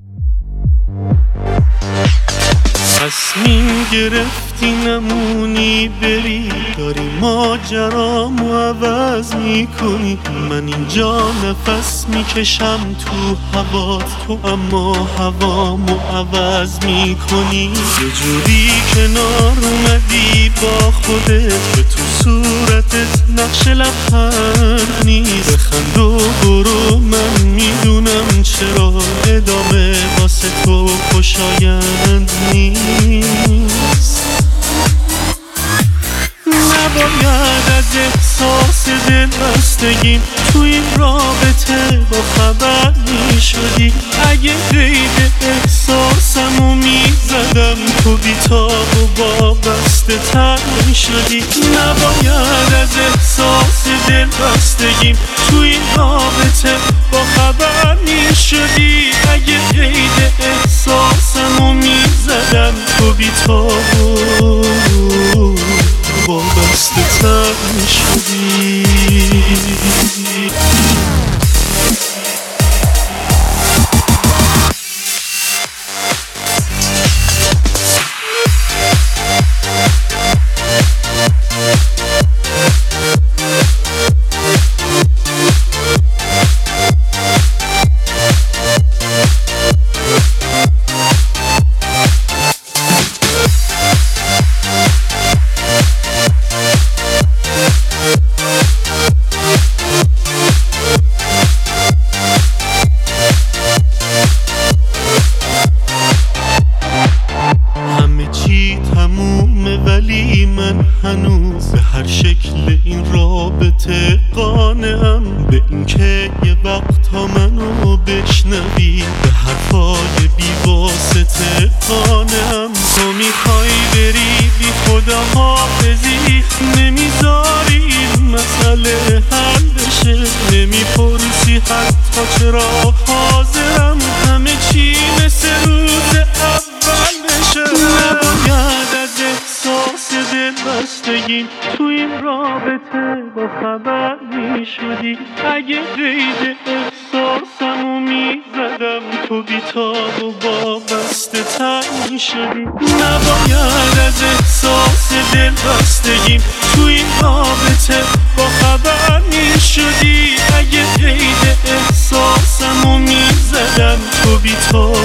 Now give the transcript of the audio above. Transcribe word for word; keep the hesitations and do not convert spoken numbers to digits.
تصمیم گرفتی نمونی بری، داری ماجرامو عوض میکنی. من اینجا نفس میکشم تو هوات، تو اما هوامو عوض میکنی. یه جوری کنار اومدی با خودت که تو صورتت نقش لبخند نیست. بخند و برو، من میدونم چرا ادامه واسه تو خوشایند نیست. نباید از احساس دل بستگیم تو این رابطه با خبر میشدی. اگه قید احساسمو میزدم تو بیتاب و وابسته تر میشدی. نباید از احساس دل بستگیم تو این رابطه با خبر میشدی. اگه قید احساسمو میزدم تو بیتاب و وابسته تر میشدی. ولی من هنوز به هر شکل این رابطه قانعم، به این که یه وقتا منو بشنوی، به حرفای بی واسطه قانعم. تو میخوای بری بی خدا حافظی، نمیذاری این مسئله حل بشه. نمیپرسی حتی چرا حاضرم همه چی مثل روز اول بشه. نباید از احساس دل بستگیم تو این رابطه با خبر میشدی. اگه قید احساسمو میزدم تو بیتاب و وابسته تر میشدی. نباید از احساس دل بستگیم تو این رابطه با خبر میشدی. اگه قید احساسمو میزدم تو بیتاب